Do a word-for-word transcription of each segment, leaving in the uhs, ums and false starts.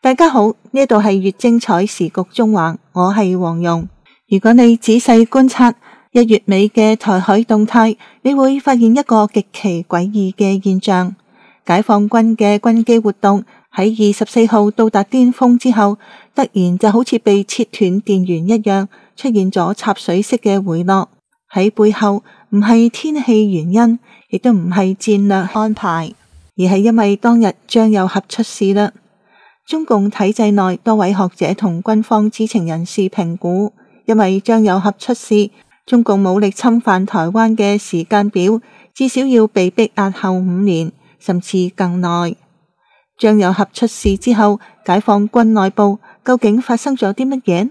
大家好，呢度係粵精彩時局中環，我係黃蓉。如果你仔細觀察一月尾嘅台海動態，你會發現一個極其詭異嘅現象。解放軍嘅軍機活動喺二十四號到達巔峰之後，突然就好似被切斷電源一樣，出現咗插水式嘅回落。喺背後唔係天氣原因，亦都唔係戰略安排，而係因為當日張又俠出事啦。中共體制內多位學者同軍方知情人士評估，因為張又俠出事，中共武力侵犯台灣嘅時間表至少要被逼押後五年，甚至更耐。張又俠出事之後，解放軍內部究竟發生咗啲乜嘢？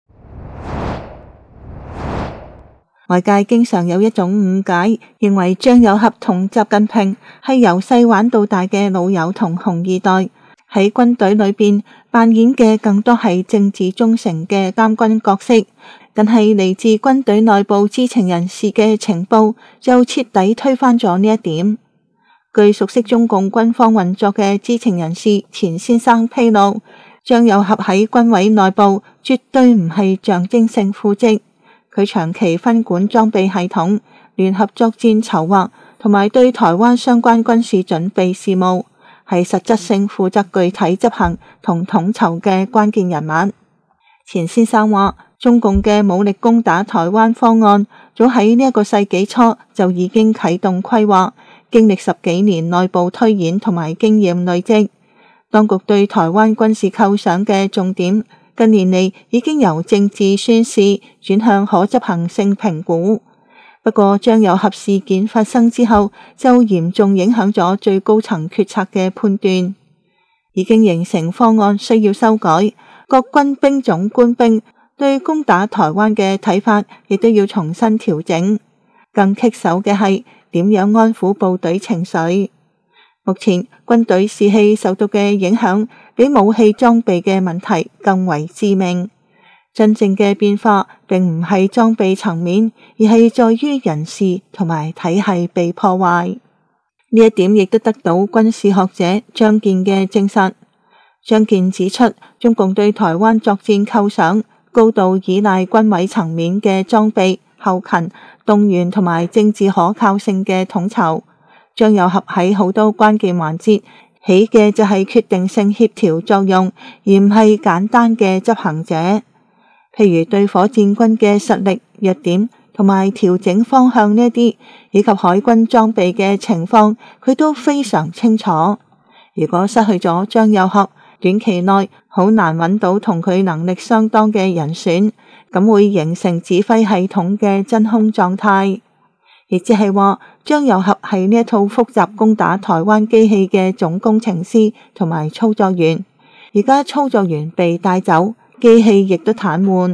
外界經常有一種誤解，認為張又俠同習近平係由細玩到大嘅老友同紅二代，喺軍隊裏邊扮演嘅更多係政治忠誠嘅監軍角色。但係嚟自軍隊內部知情人士嘅情報就徹底推翻咗呢一點。據熟悉中共軍方運作嘅知情人士錢先生披露，張又俠喺軍委內部絕對唔係象徵性副職，佢長期分管裝備系統、聯合作戰籌劃同埋對台灣相關軍事準備事務，係實質性負責具體執行同統籌嘅關鍵人物。錢先生話，中共嘅武力攻打台灣方案早喺呢一個世紀初就已經啟動規劃，經歷十幾年內部推演同埋經驗累積。當局對台灣軍事構想嘅重點，近年嚟已經由政治宣示轉向可執行性評估。不過張又俠事件發生之後，就嚴重影響咗最高層決策嘅判斷，已經形成方案需要修改，各軍兵種官兵對攻打台灣嘅睇法亦都要重新調整。更棘手嘅係點樣安撫部隊情緒。目前軍隊士氣受到嘅影響比武器裝備嘅問題更為致命。真正嘅變化並唔係裝備層面，而係在於人事同埋體系被破壞。呢一點亦都得到軍事學者張健嘅證實。張健指出，中共對台灣作戰構想高度依賴軍委層面嘅裝備、後勤、動員同埋政治可靠性嘅統籌。張又俠喺好多關鍵環節起嘅就係決定性協調作用，而唔係簡單嘅執行者。譬如對火箭軍嘅實力、弱點同埋調整方向呢啲，以及海軍裝備嘅情況，佢都非常清楚。如果失去咗張又俠，短期內好難揾到同佢能力相當嘅人選，咁會形成指揮系統嘅真空狀態。亦即係話，張又俠係呢一套複雜攻打台灣機器嘅總工程師同埋操作員，而家操作員被帶走，機器亦都癱瘓。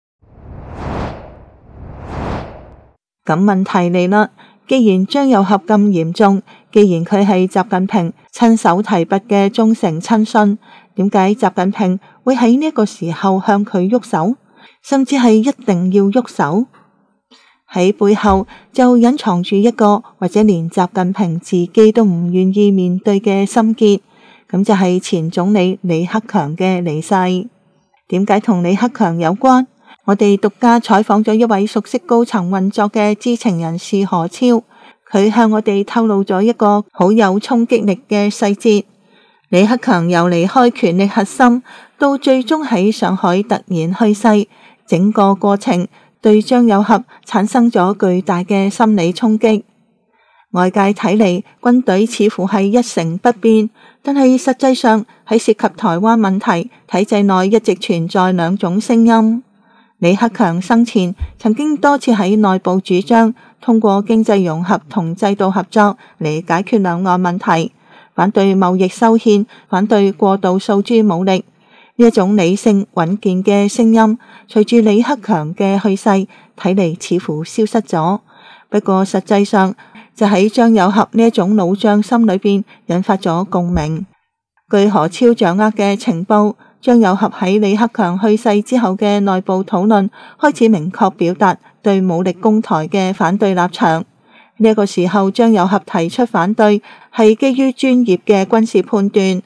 咁問題嚟啦，既然張又俠咁嚴重，既然佢係習近平親手提拔嘅忠誠親信，點解習近平會喺呢一個時候向佢喐手，甚至係一定要喐手？喺背後就隱藏住一個或者連習近平自己都唔願意面對嘅心結，咁就係前總理李克強嘅離世。點解同李克強有關？我哋獨家採訪咗一位熟悉高層運作嘅知情人士何超，佢向我哋透露咗一個好有衝擊力嘅細節。李克強由離開權力核心到最終喺上海突然去世，整個過程對張又俠產生咗巨大嘅心理衝擊。外界睇嚟，軍隊似乎係一成不變，但係實際上喺涉及台灣問題，體制內一直存在兩種聲音。李克強生前曾經多次喺內部主張通過經濟融合同制度合作嚟解決兩岸問題，反對貿易修憲，反對過度訴諸武力。呢一種理性穩健嘅聲音，隨住李克強嘅去世，睇嚟似乎消失咗。不過實際上就喺張又俠呢一種老將心裏邊引發咗共鳴。據何超掌握嘅情報，張又俠喺李克強去世之後嘅內部討論開始明確表達對武力攻台嘅反對立場。呢、這個時候張又俠提出反對係基於專業嘅軍事判斷。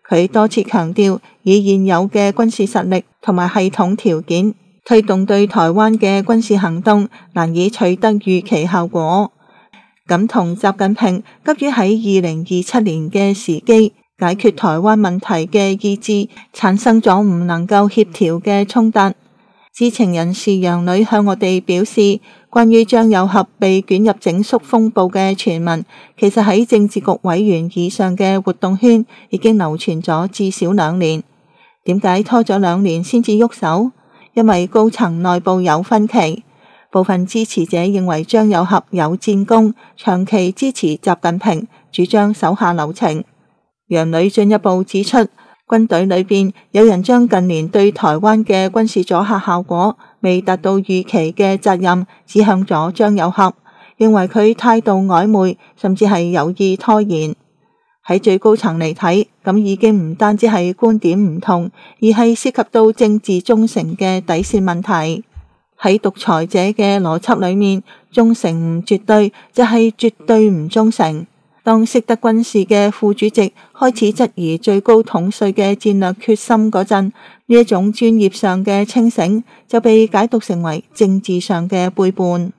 佢多次強調，以現有嘅軍事實力同埋系統條件，推動對台灣嘅軍事行動難以取得預期效果。咁同習近平急於喺二零二七年嘅時機解決台灣問題嘅意志，產生咗唔能夠協調嘅衝突。知情人士楊女向我哋表示，關於張又俠被捲入整肅風暴嘅傳聞，其實喺政治局委員以上嘅活動圈已經流傳咗至少兩年。點解拖咗兩年先至喐手？因為高層內部有分歧，部分支持者認為張又俠有戰功，長期支持習近平，主張手下留情。楊女進一步指出，軍隊裏邊有人將近年對台灣嘅軍事阻嚇效果未達到預期嘅責任指向咗張又俠，認為佢態度曖昧，甚至係有意拖延。喺最高層嚟睇，咁已經唔單止係觀點唔同，而係涉及到政治忠誠嘅底線問題。喺獨裁者嘅邏輯裏面，忠誠唔絕對就係絕對唔忠誠。當識得軍事嘅副主席開始質疑最高統帥嘅戰略決心嗰陣，呢一種專業上嘅清醒就被解讀成為政治上嘅背叛。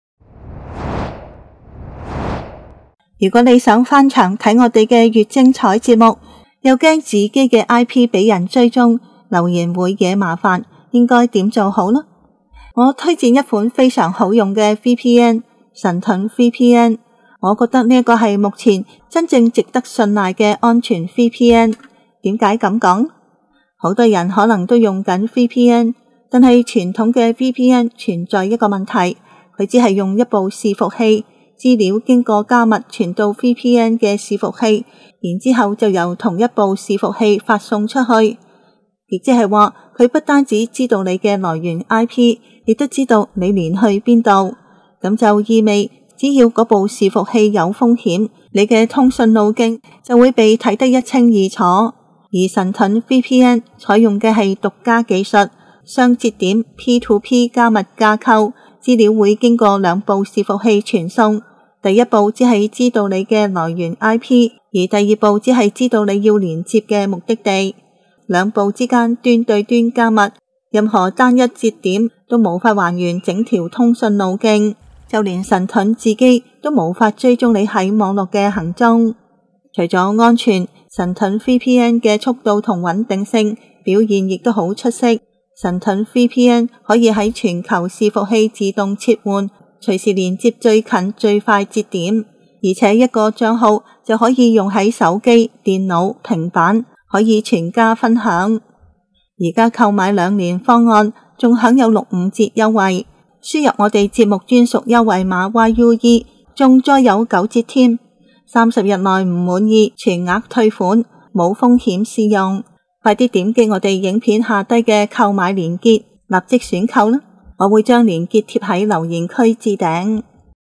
如果你想翻牆睇我哋嘅越精彩節目，又驚自己嘅 I P 俾人追蹤，留言會惹麻煩，應該點做好呢？我推薦一款非常好用嘅 V P N， 神盾 V P N。我覺得呢個係目前真正值得信賴嘅安全 V P N。點解咁講？好多人可能都用緊 V P N， 但係傳統嘅 V P N 存在一個問題，佢只係用一部伺服器，資料經過加密傳到 V P N 嘅伺服器，然之後就由同一部伺服器發送出去。亦即係話，佢不單止知道你嘅來源 I P， 亦都知道你連去邊度。咁就意味，只要嗰部伺服器有風險，你嘅通訊路徑就會被睇得一清二楚。而神盾 V P N 採用嘅係獨家技術，雙節點 P to P 加密架構，資料會經過兩部伺服器傳送。第一步只係知道你嘅來源 I P， 而第二步只係知道你要連接嘅目的地。兩部之間端對端加密，任何單一節點都無法還原整條通訊路徑。就連神盾自己都無法追蹤你喺網絡嘅行蹤。除咗安全，神盾 V P N 嘅速度同穩定性表現亦都好出色。神盾 V P N 可以喺全球伺服器自動切換，隨時連接最近最快節點，而且一個賬號就可以用喺手機、電腦、平板，可以全家分享。而家購買兩年方案，仲享有六五折優惠。輸入我哋節目專屬優惠碼 Y U E， 仲再有九折添。三十日內唔滿意，全額退款，冇風險試用。快啲點擊我哋影片下低嘅購買鏈接，立即選購啦！我會將鏈接貼喺留言區置頂。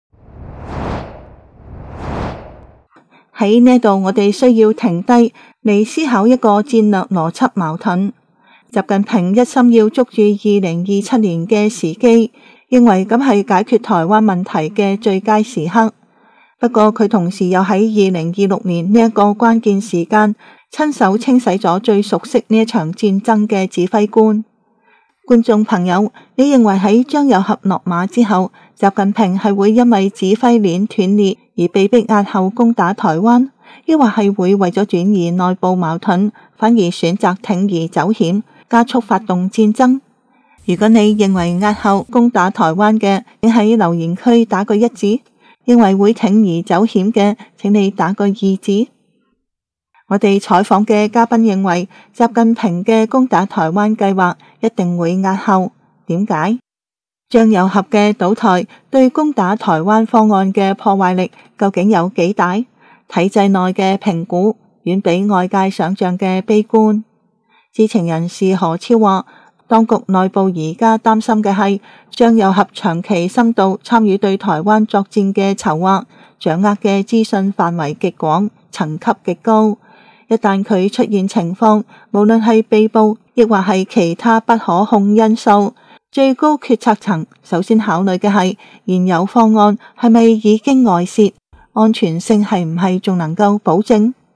喺呢度，我哋需要停低嚟思考一個戰略邏輯矛盾。習近平一心要捉住二零二七年嘅時機，認為咁係解決台灣問題嘅最佳時刻。不過佢同時又喺二零二六年呢一個關鍵時間，親手清洗咗最熟悉呢一場戰爭嘅指揮官。觀眾朋友，你認為喺張又俠落馬之後，習近平係會因為指揮鏈斷裂而被迫押後攻打台灣，抑或係會為咗轉移內部矛盾，反而選擇鋌而走險，加速發動戰爭？如果你認為押後攻打台灣嘅，請喺留言區打個一字；認為會鋌而走險嘅，請你打個二字。我哋採訪嘅嘉賓認為，習近平嘅攻打台灣計劃一定會押後。點解？張又俠嘅倒台對攻打台灣方案嘅破壞力究竟有幾大？體制內嘅評估遠比外界想象嘅悲觀。知情人士何超話，當局內部而家擔心嘅係張又俠長期深度參與對台灣作戰嘅籌劃，掌握嘅資訊範圍極廣，層級極高。一旦佢出現情況，無論係被捕亦或係其他不可控因素，最高決策層首先考慮嘅係現有方案係咪已經外泄，安全性係唔係仲能夠保證。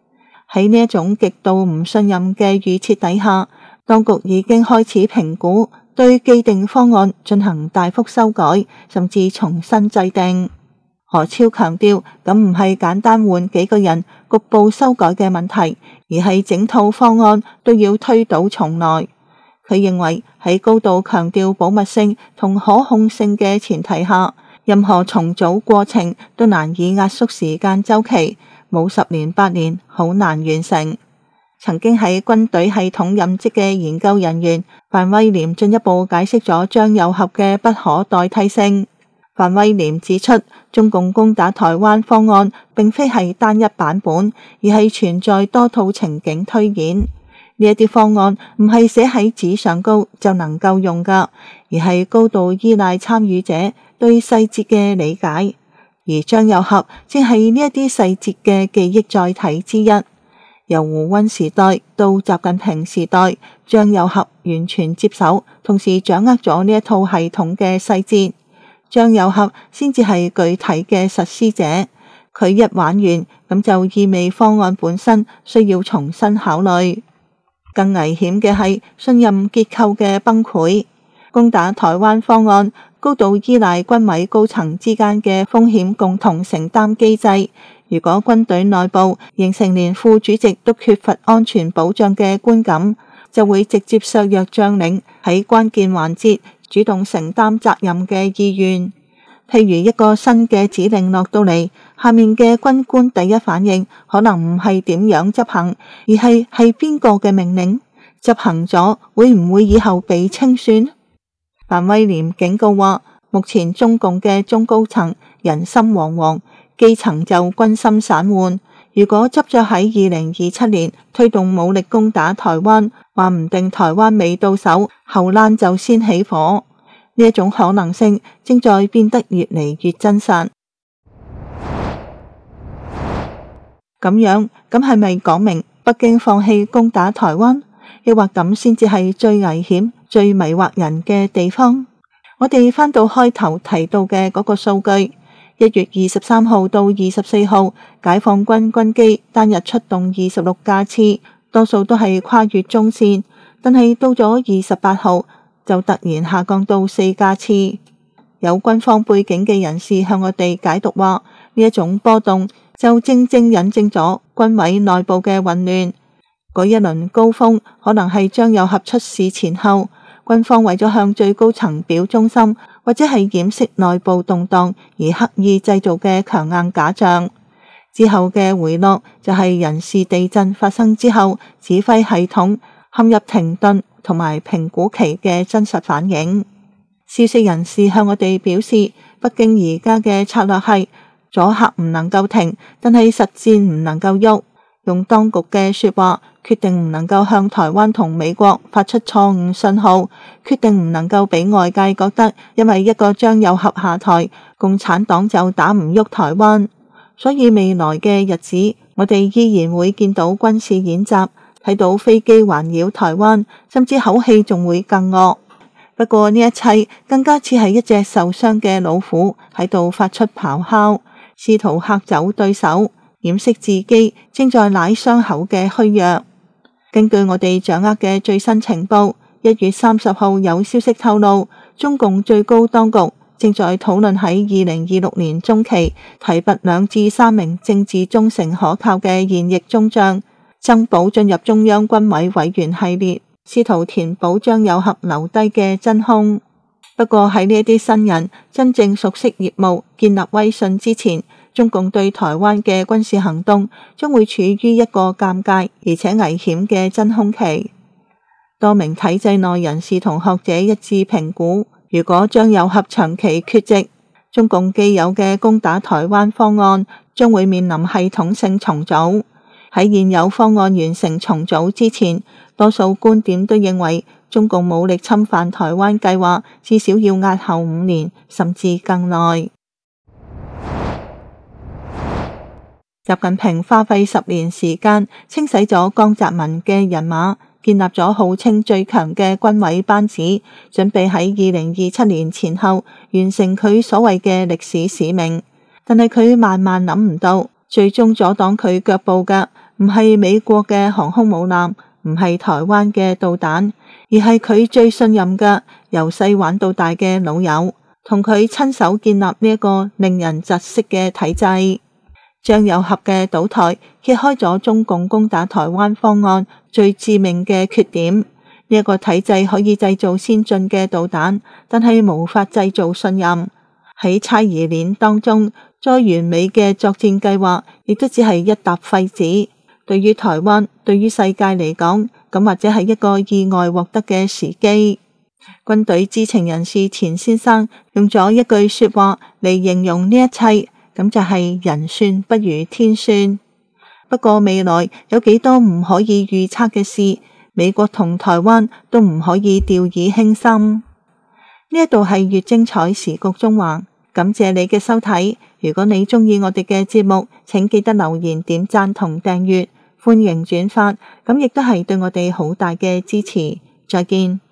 喺呢一種極度唔信任嘅預設底下，當局已經開始評估，對既定方案進行大幅修改，甚至重新制定。何超強調，咁唔係簡單換幾個人局部修改嘅問題，而係整套方案都要推倒重來。佢認為喺高度強調保密性同可控性嘅前提下，任何重組過程都難以壓縮時間週期，冇十年八年好難完成。曾經喺軍隊系統任職嘅研究人員范威廉進一步解釋咗張又俠嘅不可代替性。范威廉指出，中共攻打台灣方案並非係單一版本，而係存在多套情景推演。呢一啲方案唔係寫喺紙上高就能夠用噶，而係高度依賴參與者對細節嘅理解。而張又俠正係呢一啲細節嘅記憶載體之一。由胡溫時代到習近平時代，張又俠完全接手，同時掌握咗呢一套系統嘅細節。張又俠先至係具體嘅實施者。佢一玩完，咁就意味方案本身需要重新考慮。更危險嘅係信任結構嘅崩潰。攻打台灣方案高度依賴軍委高層之間嘅風險共同承擔機制。如果軍隊內部形成連副主席都缺乏安全保障嘅觀感，就會直接削弱將領喺關鍵環節主動承擔責任嘅意願。譬如一個新嘅指令落到嚟，下面嘅軍官第一反應可能唔係點樣執行，而係係邊個嘅命令，執行咗會唔會以後被清算？范威廉警告話，目前中共嘅中高層人心惶惶，基層就軍心散渙。如果執着喺二零二七年推動武力攻打台灣，話唔定台灣未到手，後欄就先起火。呢一種可能性正在變得越嚟越真實。咁樣，咁係咪講明北京放棄攻打台灣？抑或咁先至係最危險、最迷惑人嘅地方？我哋翻到開頭提到嘅嗰個數據，一月二十三號到二十四號，解放軍軍機單日出動二十六架次，多數都係跨越中線，但係到咗二十八號，就突然下降到四架次。有軍方背景嘅人士向我哋解讀話，呢一種波動就正正引證咗軍委內部嘅混亂。嗰一輪高峰可能係張又俠出事前後，軍方為咗向最高層表忠心，或者係掩飾內部動盪而刻意製造嘅強硬假象。之後嘅回落就係人事地震發生之後，指揮系統陷入停頓同埋評估期嘅真實反應。消息人士向我哋表示，北京而家嘅策略係阻嚇唔能夠停，但係實戰唔能夠喐。用當局嘅說話，決定唔能夠向台灣同美國發出錯誤信號，決定唔能夠俾外界覺得因為一個張又俠下台，共產黨就打唔喐台灣。所以未來嘅日子，我哋依然會見到軍事演習，睇到飛機環繞台灣，甚至口氣仲會更惡。不過呢一切更加似係一隻受傷嘅老虎喺度發出咆哮，試圖嚇走對手，掩飾自己正在舐傷口嘅虛弱。根據我哋掌握嘅最新情報，一月三十號有消息透露，中共最高當局正在討論喺二零二六年中期提拔兩至三名政治忠誠可靠嘅現役中將，增補進入中央軍委委員系列，試圖填補張又俠留低嘅真空。不過喺呢一啲新人真正熟悉業務、建立威信之前，中共對台灣嘅軍事行動將會處於一個尷尬而且危險嘅真空期。多名體制內人士同學者一致評估，如果張又俠長期缺席，中共既有嘅攻打台灣方案將會面臨系統性重組。喺現有方案完成重組之前，多數觀點都認為中共武力侵犯台灣計劃至少要押後五年，甚至更耐。習近平花費十年時間清洗咗江澤民嘅人馬，建立咗號稱最強嘅軍委班子，準備喺二零二七年前後完成佢所謂嘅歷史使命。但係佢萬萬諗唔到，最終阻擋佢腳步嘅唔係美國嘅航空母艦，唔係台灣嘅導彈，而係佢最信任嘅由細玩到大嘅老友，同佢親手建立呢一個令人窒息嘅體制。張又俠嘅倒台揭開咗中共攻打台灣方案最致命嘅缺點。呢一個體制可以製造先進嘅導彈，但係無法製造信任。喺猜疑鏈當中，再完美嘅作戰計劃亦都只係一沓廢紙。對於台灣，對於世界嚟講，咁或者係一個意外獲得嘅時機。軍隊知情人士錢先生用咗一句說話嚟形容呢一切，咁就係人算不如天算。不過未來有幾多唔可以預測嘅事，美國同台灣都唔可以掉以輕心。呢一度係越精彩時局中環，感謝你嘅收睇。如果你鍾意我哋嘅節目，請記得留言、點讚同訂閱，歡迎轉發，咁亦都係對我哋好大嘅支持。再見。